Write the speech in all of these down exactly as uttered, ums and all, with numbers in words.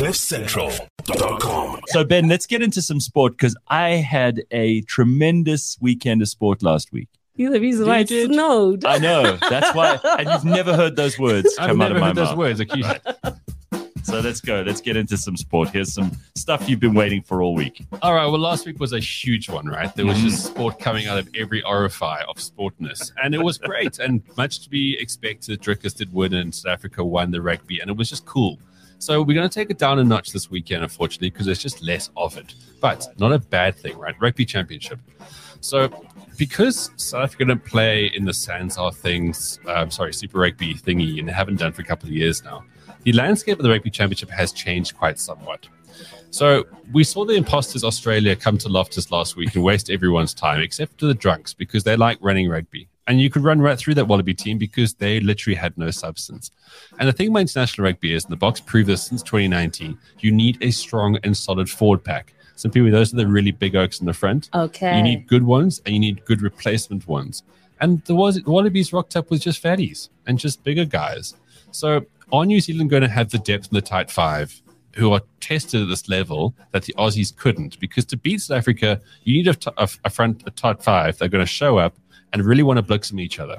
cliff central dot com. So, Ben, let's get into some sport because I had a tremendous weekend of sport last week. The reason why it snowed. I know. That's why. And you've never heard those words I've come out never of my heard those mouth. words. Accused. Right. So let's go. Let's get into some sport. Here's some stuff you've been waiting for all week. All right. Well, last week was a huge one, right? There was just sport coming out of every orifice of sportness. And it was great. And much to be expected. Drickers did win and South Africa won the rugby. And it was just cool. So we're going to take it down a notch this weekend, unfortunately, because there's just less of it. But not a bad thing, right? Rugby championship. So because South Africa don't play in the Sanzar things, um, sorry, Super Rugby thingy, and they haven't done for a couple of years now, the landscape of the Rugby Championship has changed quite somewhat. So we saw the imposters Australia come to Loftus last week and waste everyone's time, except for the drunks, because they like running rugby. And you could run right through that Wallaby team because they literally had no substance. And the thing about international rugby is, and the Boks proved this since twenty nineteen, you need a strong and solid forward pack. Simply, those are the really big oaks in the front. Okay. You need good ones and you need good replacement ones. And the Wallabies rocked up with just fatties and just bigger guys. So are New Zealand going to have the depth in the tight five who are tested at this level that the Aussies couldn't? Because to beat South Africa, you need a, t- a, a front a tight five. They're going to show up and really want to blixem each other.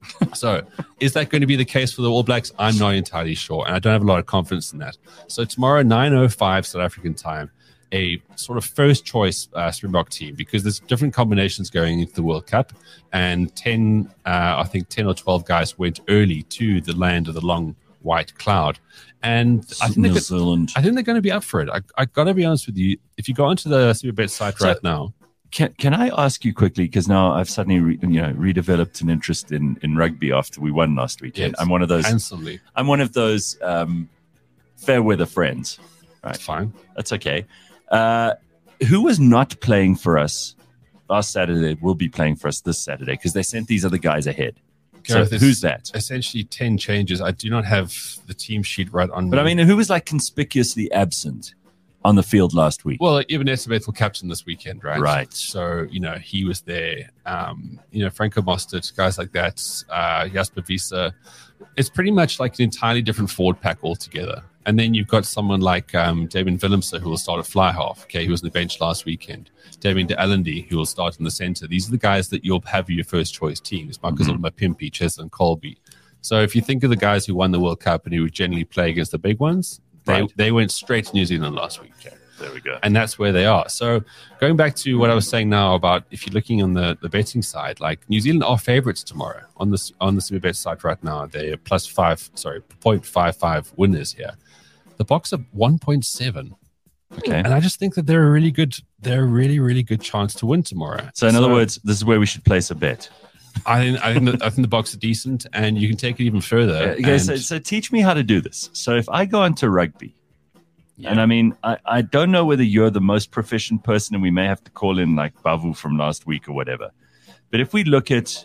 So is that going to be the case for the All Blacks? I'm not entirely sure, and I don't have a lot of confidence in that. So tomorrow, nine oh five South African time, a sort of first choice uh, Springbok team, because there's different combinations going into the World Cup, and ten, uh, I think ten or twelve guys went early to the land of the long white cloud, and I think, New they're, Zealand. I think they're going to be up for it. I, I got to be honest with you. If you go onto the Superbet site So- right now, Can Can I ask you quickly, because now I've suddenly re, you know redeveloped an interest in, in rugby after we won last weekend. Yes, I'm one of those. handsomely, I'm one of those um, fair weather friends. Right, it's fine. that's okay. Uh, who was not playing for us last Saturday will be playing for us this Saturday because they sent these other guys ahead. Gareth, so it's who's that? Essentially ten changes. I do not have the team sheet right on But me. I mean, who was like conspicuously absent on the field last week? Well, even Etzebeth will captain this weekend, right? Right. So, you know, he was there. Um, you know, Franco Mostert, guys like that, uh, Jasper Wiese. It's pretty much like an entirely different forward pack altogether. And then you've got someone like um, Damien Willemse, who will start at fly half. Okay, he was on the bench last weekend. Damien de Allende, who will start in the center. These are the guys that you'll have your first choice teams. Marcus mm-hmm. Mapimpi, Cheslin Colby. So if you think of the guys who won the World Cup and who would generally play against the big ones, they, Right. they went straight to New Zealand last week. Okay. There we go. And that's where they are. So going back to what I was saying now about if you're looking on the, the betting side, like New Zealand are favorites tomorrow on the, on the Superbet site right now. They're plus five, sorry, zero point five five winners here. The Boks are one point seven. Okay. And I just think that they're a really good, they're a really, really good chance to win tomorrow. So in other words, this is where we should place a bet. I think I think the, I think the Boks are decent, and you can take it even further. Uh, okay, and- so, so teach me how to do this. So if I go into rugby, Yeah. and I mean, I, I don't know whether you're the most proficient person, and we may have to call in like Bavu from last week or whatever. But if we look at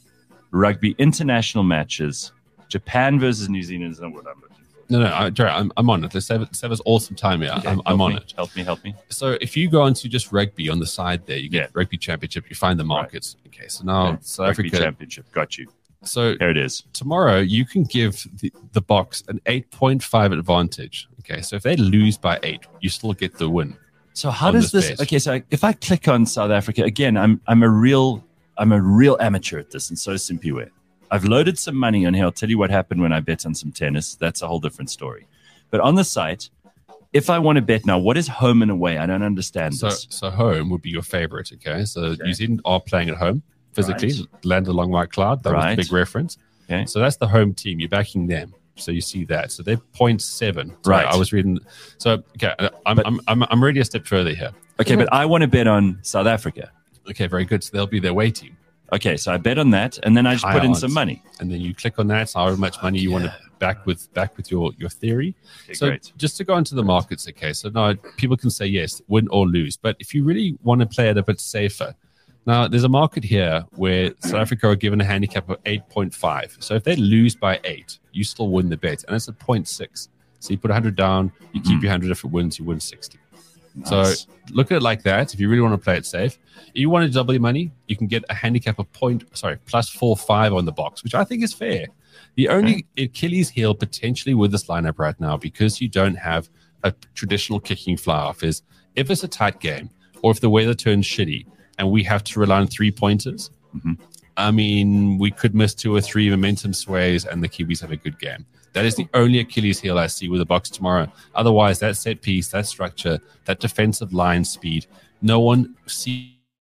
rugby international matches, Japan versus New Zealand is not what I'm looking for. no, no, I, Jerry, I'm, I'm on it. Let's have, let's have us awesome time here. Okay, I'm, help I'm on me, it. Help me, help me. So if you go onto just rugby on the side there, you get Yeah. rugby championship, you find the markets. Okay, so now Okay, South Rugby Africa. Championship, got you. So Here it is. tomorrow you can give the, the Boks an eight point five advantage. Okay, so if they lose by eight, you still get the win. So how on does this this? bet. Okay, so if I click on South Africa again, I'm I'm a real I'm a real amateur at this, and so is Simpiwe. I've loaded some money on here. I'll tell you what happened when I bet on some tennis. That's a whole different story. But on the site, if I want to bet now, what is home and away? I don't understand So this. so home would be your favorite. Okay, so Okay. New Zealand are playing at home physically. Right. Land along white cloud. That was Right. a big reference. Okay. So that's the home team. You're backing them. So you see that. So they're zero point seven. Right. I was reading. So okay, I'm But- I'm I'm I'm already a step further here. Okay, but I want to bet on South Africa. Okay, very good. So they'll be their way team. Okay, so I bet on that, and then I just High put in odds. some money. And then you click on that, however much money you want to back with back with your, your theory. Okay, So great. just to go into the markets, okay, so now people can say yes, win or lose. But if you really want to play it a bit safer, now there's a market here where South Africa are given a handicap of eight point five. So if they lose by eight, you still win the bet. And it's at zero point six. So you put one hundred down, you keep Mhm. your one hundred. If it wins, you win sixty. Nice. So look at it like that. If you really want to play it safe, if you want to double your money, you can get a handicap of point, sorry, plus four five on the box, which I think is fair. The only Achilles heel potentially with this lineup right now, because you don't have a traditional kicking fly off is if it's a tight game or if the weather turns shitty and we have to rely on three pointers. Mm-hmm. I mean, we could miss two or three momentum sways and the Kiwis have a good game. That is the only Achilles heel I see with the Boks tomorrow. Otherwise, that set piece, that structure, that defensive line speed, no one sees.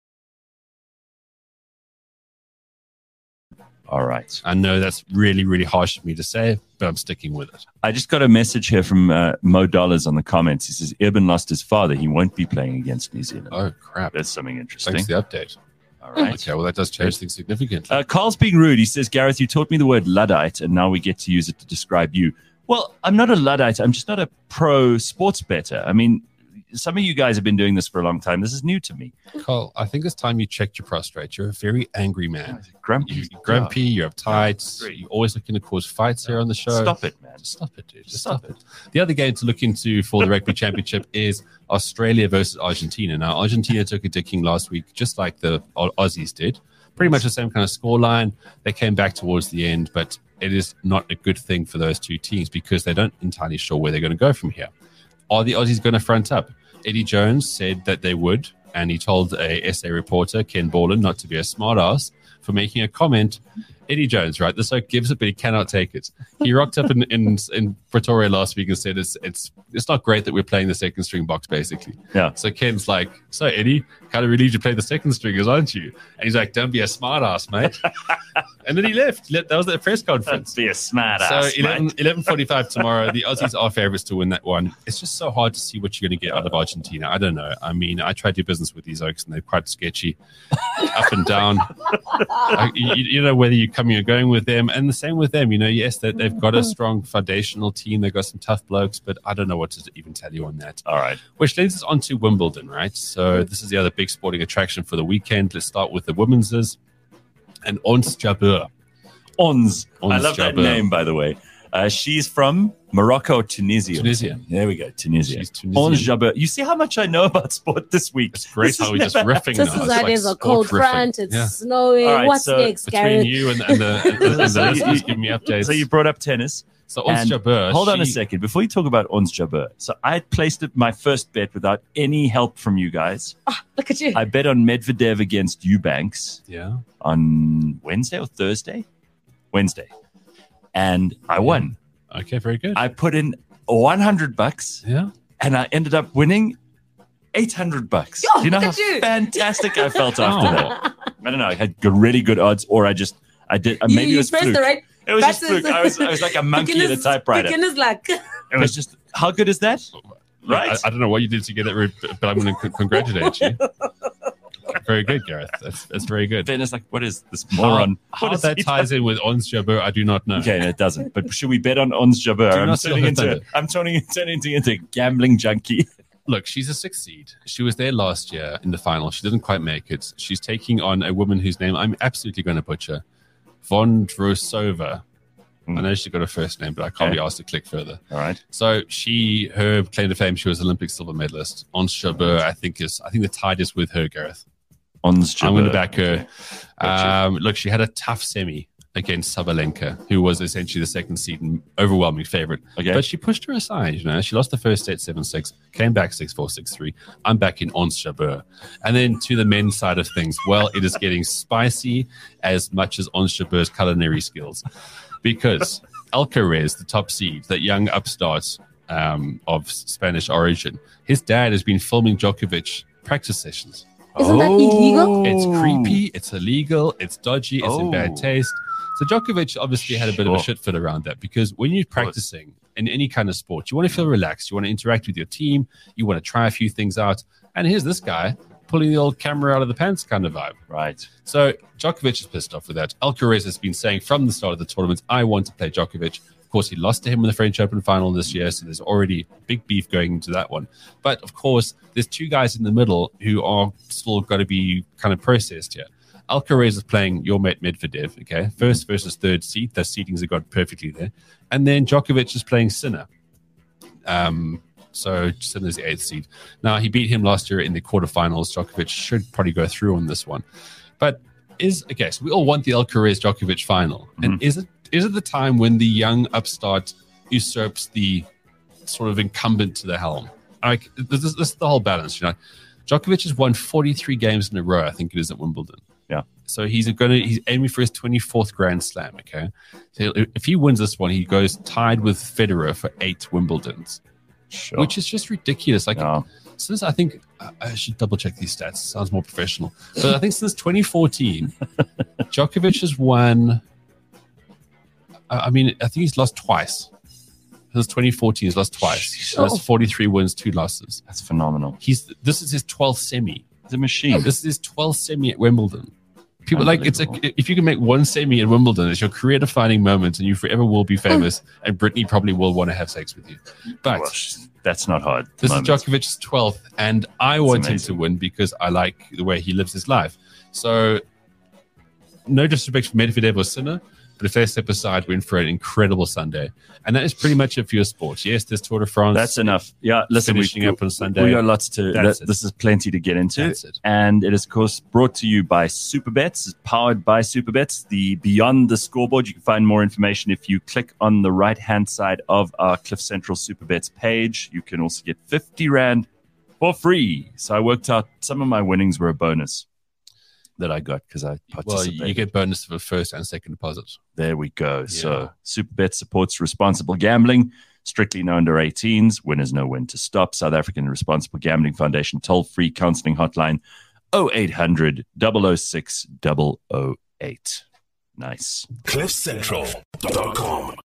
All right. I know that's really, really harsh of me to say, but I'm sticking with it. I just got a message here from uh, Mo Dollars on the comments. He says, Eben lost his father. He won't be playing against New Zealand. Oh, crap. That's something interesting. Thanks for the update. All right. Okay, well, that does change things significantly. Uh, Carl's being rude. He says, Gareth, you taught me the word Luddite, and now we get to use it to describe you. Well, I'm not a Luddite. I'm just not a pro sports bettor. I mean, some of you guys have been doing this for a long time. This is new to me. Carl, I think it's time you checked your prostate. You're a very angry man. Grumpy. You're grumpy, you're uptight, Yeah. you're always looking to cause fights here on the show. Stop it, man. Just stop it, dude. Just Stop stop, it. The other game to look into for the Rugby Championship is Australia versus Argentina. Now, Argentina took a dicking last week, just like the Au- Aussies did. Pretty much the same kind of scoreline. They came back towards the end, but it is not a good thing for those two teams because they don't entirely sure where they're going to go from here. Are the Aussies going to front up? Eddie Jones said that they would, and he told a S A reporter, Ken Borland, not to be a smartass for making a comment. Eddie Jones, right? This oak gives it, but he cannot take it. He rocked up in, in in Pretoria last week and said it's it's it's not great that we're playing the second string box, basically. Yeah. So Ken's like, so Eddie, kind of relieved you play the second stringers, aren't you? And he's like, don't be a smart ass, mate. And then he left. That was the press conference. Be a smart So ass, eleven, mate. eleven forty-five tomorrow. The Aussies are favourites to win that one. It's just so hard to see what you're going to get out of Argentina. I don't know. I mean, I try to do business with these oaks, and they're quite sketchy, up and down. I, you, you know whether you're coming or going with them, and the same with them. You know, yes, that they've got a strong foundational team. They've got some tough blokes, but I don't know what to even tell you on that. All right. Which leads us on to Wimbledon, right? So this is the other big sporting attraction for the weekend. Let's start with the women's and Ons Jabeur. Ons. I Ons love that Jabeur. name, by the way. Uh, she's from Morocco, Tunisia. Tunisia. There we go, Tunisia. She's Tunisian. Ons Jabeur. You see how much I know about sport this week. It's great This how is we're just never- riffing This now. is It's like like there's a sport cold riffing. front. It's Yeah. snowing. All right, What's so next, Between Gareth? you and, and the, and the, and the So you- listeners giving me updates. So you brought up tennis. So Ons And Jabeur, hold on a she- second. Before you talk about Ons Jabeur, so I had placed it, my first bet without any help from you guys. Look at you. I bet on Medvedev against Eubanks Yeah. on Wednesday or Thursday? Wednesday. And I won. Okay, very good. I put in one hundred bucks yeah. and I ended up winning eight hundred bucks. Yo, Do you know look how at you. fantastic I felt after Oh. that? I don't know. I had good, really good odds, or I just, I did, uh, You- maybe you it was pressed fluke. the right It was just buttons. fluke. I was, I was like a monkey at a Beginner's- typewriter. Beginner's luck. It was just, how good is that? Right? I, I don't know what you did to get that, route, but but I'm going to c- congratulate you. Very good, Gareth. That's that's very good. Ben is like, what is this moron? How, What how is that he ties in with Ons Jabeur, I do not know. Okay, no, it doesn't. But should we bet on Ons Jabeur? Do I'm not steal turning her into thunder. I'm turning, turning into a gambling junkie. Look, she's a sixth seed. She was there last year in the final. She didn't quite make it. She's taking on a woman whose name I'm absolutely going to butcher, Vondrousova. Mm. I know she's got a first name, but I can't Okay. be asked to click further. All right. So she, her claim to fame, she was Olympic silver medalist. Ons Jabeur, I think is, I think the tide is with her, Gareth. Ons Jabeur. I'm going to back her. Okay. Gotcha. Um, look, she had a tough semi against Sabalenka, who was essentially the second seed and overwhelming favorite. Okay. But she pushed her aside. You know, she lost the first set seven six, came back six four, six three. I'm back in Ons Jabeur. And then to the men's side of things, well, it is getting spicy as much as Ons Jabeur's culinary skills, because Alcaraz, the top seed, that young upstart um, of Spanish origin, his dad has been filming Djokovic practice sessions. Isn't that illegal? It's creepy, it's illegal, it's dodgy, it's in Oh. bad taste. So Djokovic obviously had a bit of a Sure. shit fit around that, because when you're practicing in any kind of sport, you want to feel relaxed, you want to interact with your team, you want to try a few things out. And here's this guy pulling the old camera out of the pants kind of vibe. Right. So Djokovic is pissed off with that. Alcaraz has been saying from the start of the tournament, I want to play Djokovic. Of course, he lost to him in the French Open final this year, so there's already big beef going into that one. But of course, there's two guys in the middle who are still got to be kind of processed here. Alcaraz is playing your mate Medvedev, okay? First versus third seed. The seedings have got perfectly there. And then Djokovic is playing Sinner. Um, so Sinner's the eighth seed. Now, he beat him last year in the quarterfinals. Djokovic should probably go through on this one. But is, okay, so we all want the Alcaraz-Djokovic final. And is it is it the time when the young upstart usurps the sort of incumbent to the helm. Like this, this is the whole balance, you know. Djokovic has won forty-three games in a row, I think it is, at Wimbledon. Yeah. So he's going to he's aiming for his twenty-fourth Grand Slam. Okay, so if he wins this one, he goes tied with Federer for eight Wimbledons, Sure. which is just ridiculous. Like Yeah. since I think I should double check these stats. Sounds more professional. But I think since twenty fourteen, Djokovic has won. I mean, I think he's lost twice. Since twenty fourteen, he's lost twice. So that's forty-three wins, two losses. That's phenomenal. He's this is his twelfth semi. It's a machine. This is his twelfth semi at Wimbledon. People like it's a, if you can make one semi at Wimbledon, it's your career-defining moment, and you forever will be famous. And Brittany probably will want to have sex with you. But Well, that's not hard. this Moment. is Djokovic's twelfth, and I want him amazing. to win because I like the way he lives his life. So, no disrespect for Medvedev or Sinner, but if they step aside, we're in for an incredible Sunday. And that is pretty much it for your sports. Yes, there's Tour de France. That's enough. Yeah, listen, Finishing we, up on Sunday. We got lots to. That's That, it. this is plenty to get into, That's it. and it is, of course, brought to you by Superbets. It's powered by Superbets. The Beyond the Scoreboard. You can find more information if you click on the right-hand side of our Cliff Central Superbets page. You can also get fifty rand for free. So I worked out some of my winnings were a bonus that I got because I well, participated. you get bonus for first and second deposit. There we go. Yeah. So Superbet supports responsible gambling. Strictly no under eighteens. Winners know when to stop. South African Responsible Gambling Foundation toll-free counseling hotline oh eight hundred, double oh six, double oh eight. Nice. cliff central dot com